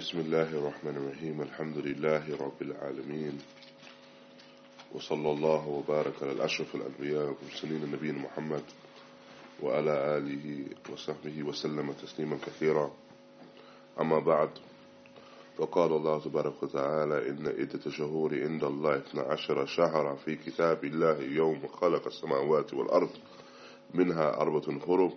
بسم الله الرحمن الرحيم الحمد لله رب العالمين وصلى الله وبارك على الأشرف الأنبياء والمرسلين نبينا محمد وعلى آله وصحبه وسلم تسليما كثيرا. أما بعد، فقال الله تبارك وتعالى: إن عدة شهور عند الله 12 شهرا في كتاب الله يوم خلق السماوات والأرض منها 4 حرم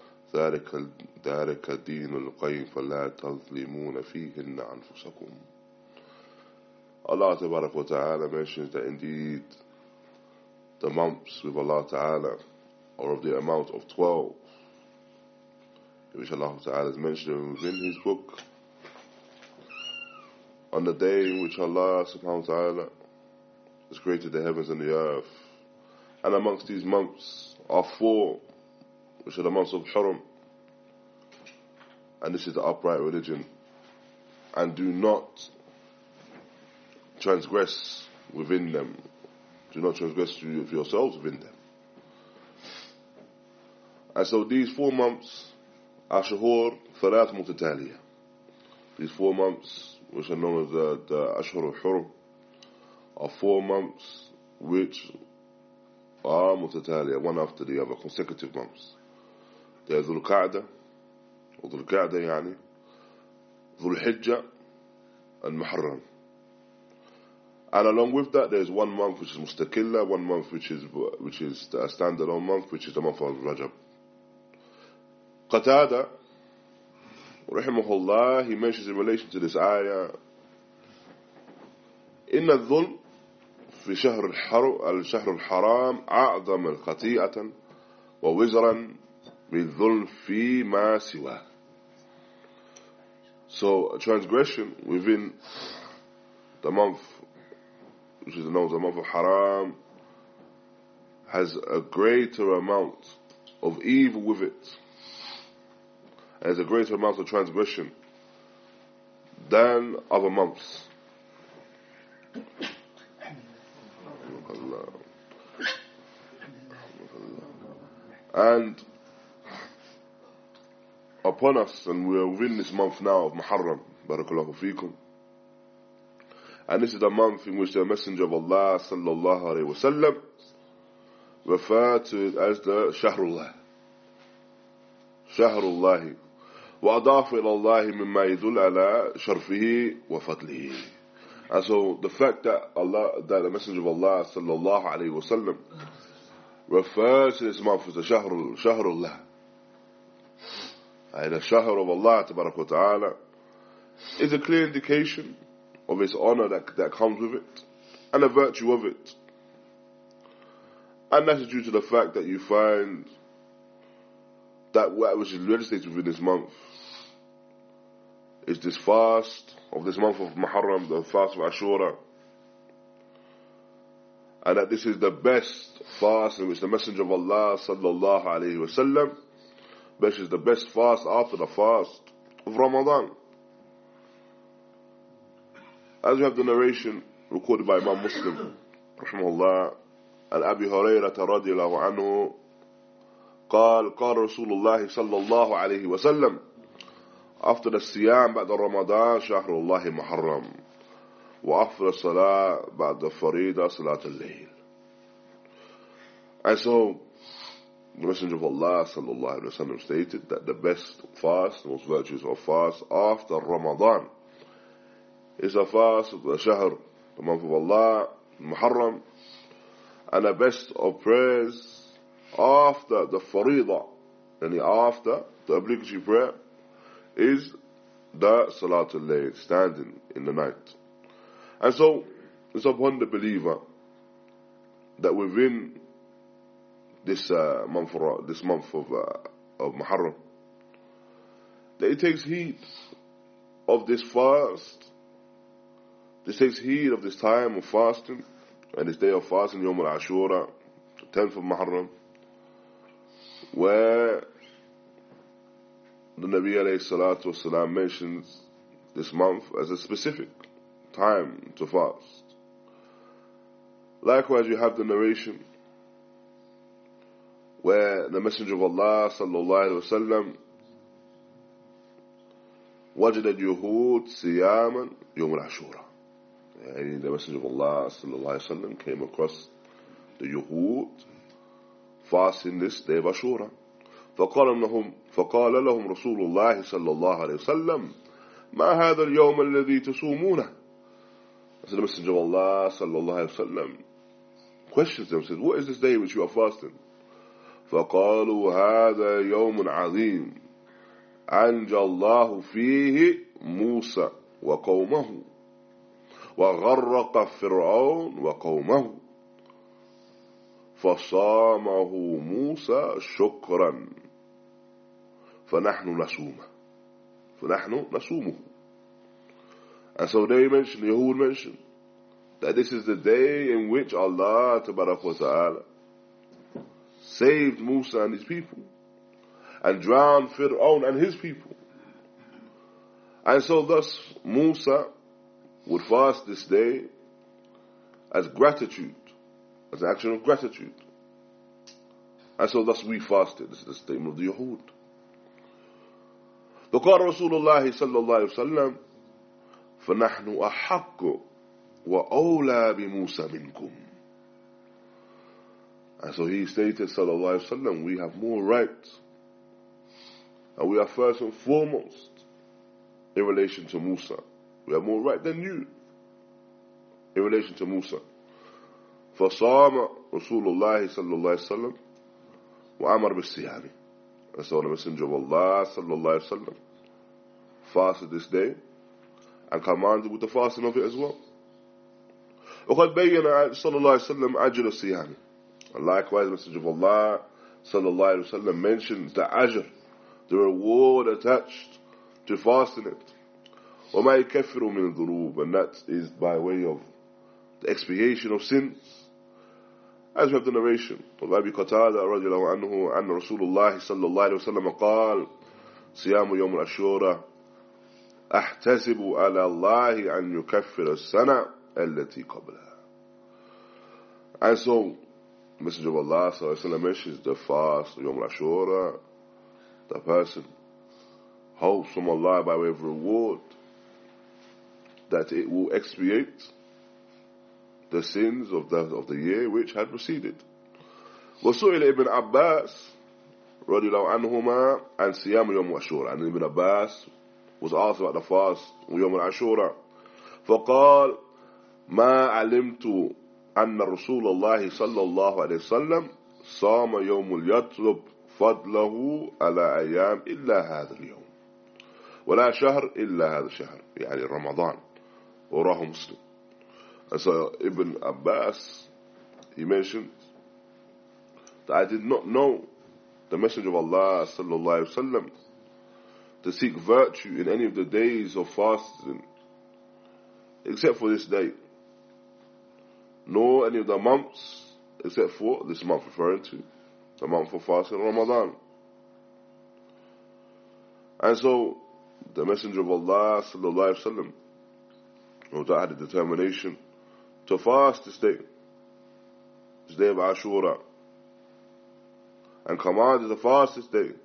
ذلك الدين القيم فلا تظلمون فيهن أنفسكم. Allah Tabarak wa Ta'ala mentions that indeed the months with Allah Ta'ala are of the amount of 12, which Allah Ta'ala has mentioned within His book, on the day in which Allah Subhanahu wa Ta'ala has created the heavens and the earth. And amongst these months are 4, which are the months of Hurum, and this is the upright religion. And do not transgress within them. Do not transgress for yourselves within them. And so these 4 months are Shuhur Thalath Mutataliya. These 4 months, which are known as the Ashhur al-Hurum, are 4 months which are Mutataliya, one after the other, consecutive months. There's Dhul Qa'dah, or Dhul Qa'dah yani, Dhul Hijjah, and Muharram. And along with that, there's 1 month which is Mustaqillah, 1 month which is a standalone month, which is the month of Rajab. Qatada, rahimahullah, he mentions in relation to this ayah: إن الظلم في الشهر الحرام أعظم الخطيئة ووزرا بالظلم فيما سواه. So a transgression within the month, which is known as the month of Haram, has a greater amount of evil with it, and has a greater amount of transgression than other months. And upon us, and we are within this month now of Muharram, Barakallahu Feekum, and this is the month in which the Messenger of Allah sallallahu alayhi wa sallam referred to it as the Shahrullah. Shahrullahi. وَأَضَافَ إِلَى اللَّهِ مِمَّا يَدُلُّ عَلَى شَرْفِهِ وَفَضْلِهِ. And so the fact that the Messenger of Allah sallallahu alayhi wa sallam refers to this month as the Shahrullah, and the Shahr of Allah Tabarak wa Ta'ala, is a clear indication of its honor that comes with it, and the virtue of it. And that is due to the fact that you find that which is legislated within this month is this fast of this month of Muharram, the fast of Ashura, and that this is the best fast in which the Messenger of Allah sallallahu alayhi wa sallam, which is the best fast after the fast of Ramadan. As we have the narration recorded by Imam Muslim rahimahullah, and Abi Hurairah radiyallahu anhu قال رسول الله صلى الله عليه وسلم: after the siyam بعد رمضان شهر الله محرم وأفضل الصلاة بعد فريضة صلاة الليل. And so the Messenger of Allah sallallahu alaihi wasallam stated that the best fast, the most virtuous of fast after Ramadan, is a fast of the Shahr, the month of Allah, Muharram, and the best of prayers after the Faridah, and after the obligatory prayer, is the Salatul Layl, standing in the night. And so it's upon the believer that within this month of Muharram, that he takes heed of this fast. This takes heed of this time of fasting, and this day of fasting, Yawm al-Ashura, the 10th of Muharram, where the Nabi alayhi salatu wasalam mentions this month as a specific time to fast. Likewise, you have the narration where the Messenger of Allah sallallahu alaihi wasallam وجد اليهود صياما يوم العاشوراء. يعني the Messenger of Allah sallallahu alayhi wa sallam came across the Yahud fasting this day of Ashura. فقال لهم رسول الله صلى الله عليه وسلم ما هذا اليوم الذي تصومونه. So the Messenger of Allah sallallahu alayhi wa sallam questions them, says, what is this day which you are fasting? فقالوا هذا يوم عظيم أنجى الله فيه موسى وقومه وغرق فرعون وقومه فصامه موسى شكرا فنحن نصومه. And so they mentioned, the Yahud mentioned, that this is the day in which Allah Tabarak wa Ta'ala saved Musa and his people and drowned Fir'aun and his people. And so thus Musa would fast this day as gratitude, as an action of gratitude. And so thus we fasted. This is the statement of the Yahud. فقال رسول الله صلى الله عليه وسلم فنحن أحق وأولى بموسى منكم. And so he stated, sallallahu alayhi wa sallam, we have more rights, and we are first and foremost in relation to Musa. We have more right than you in relation to Musa. فصام رسول الله صلى الله عليه وسلم وأمر بالصيام. And so the Messenger of Allah sallallahu alayhi wa sallam fasted this day and commanded with the fasting of it as well. وقد بين صلى الله عليه وسلم أجر الصيام. And likewise, the Messenger of Allah sallallahu alayhi wa sallam mentions the ajr, the reward attached to fasting it. وَمَا يكفر من الذنوب, and that is by way of the expiation of sins. As we have the narration of Abi Qatada رضي الله عنه أن رسول الله صلى الله عليه وسلم قال صيام يوم العاشوراء أحتسب على الله أن يكفر السنة التي قبلها. And so the Messenger of Allah sallallahu alayhi wa sallam mentions the fast of Yom Ashura. The person hopes from Allah by way of reward that it will expiate the sins of the year which had preceded. وسئل ابن عباس رضي الله عنهما عن صيام يوم عاشوراء. And Ibn Abbas was asked about the fast of Yom Ashura. فقال ما علمت أن رسول الله صلى الله عليه وسلم صام يوم يطلب فضله على أيام إلا هذا اليوم ولا شهر إلا هذا الشهر, يعني رمضان. وراه مسلم. And so Ibn Abbas, he mentioned that I did not know the Messenger of Allah sallallahu alaihi wasallam to seek virtue in any of the days of fasting except for this day, nor any of the months except for this month, referring to the month of fasting Ramadan. And so the Messenger of Allah sallallahu alaihi wasallam, who had a determination to fast this day of Ashura, and commanded to fast this day.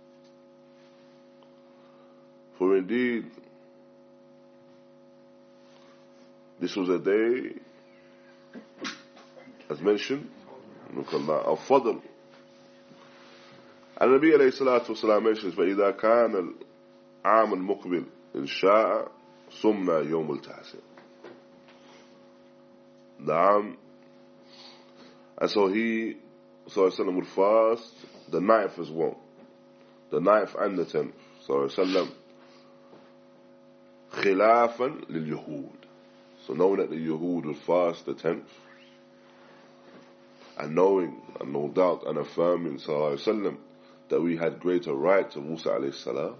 For indeed, this was a day, as mentioned, of Fadl. And Nabi alayhi salatu wasalam mentions, فَإِذَا كَانَ الْعَامُ الْمُقْبِلِ إِنْ شَاءَ صُمْنَا يَوْمُ الْتَاسِعِ. Naam. And so he sallallahu would fast the 9th as well, the 9th and the 10th, sallallahu khilafan lil-Yahud. So knowing that the Yahud would fast the 10th, and knowing, and no doubt, and affirming sallallahu that we had greater right to Musa alayhi salam,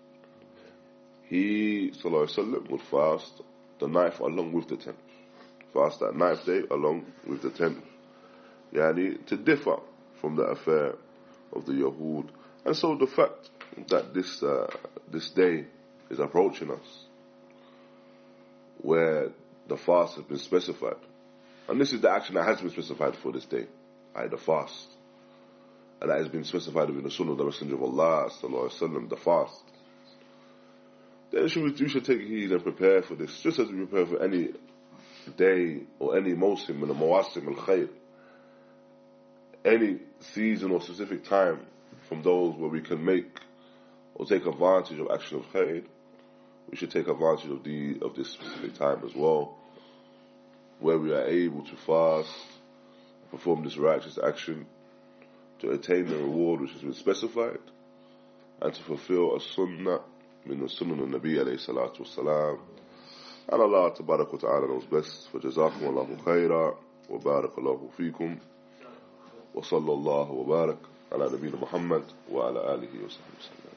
he sallallahu would fast the 9th along with the 10th. Fast that 9th day along with the 10th. Yani to differ from the affair of the Yahud. And so the fact that this day is approaching us, where the fast has been specified, and this is the action that has been specified for this day, the fast, and that has been specified in the Sunnah of the Messenger of Allah sallallahu alaihi wasallam, the fast. then we should take heed and prepare for this, just as we prepare for any day or any mawsim min al-mawasim al-khayr, any season or specific time from those where we can make or take advantage of action of khayr. We should take advantage of this specific time as well, where we are able to fast, perform this righteous action, to attain the reward which has been specified, and to fulfill a sunnah min the sunnah of Nabi alayhi salatu wassalam. And Allah tabarak wa ta'ala knows best. فَجَزَاكُمُ اللَّهُ خَيْرًا وَبَارَكَ اللَّهُ فِيكُمْ وَصَلَّى اللَّهُ وَبَارَكَ على نبينا محمد وعلى آله وصحبه وسلم.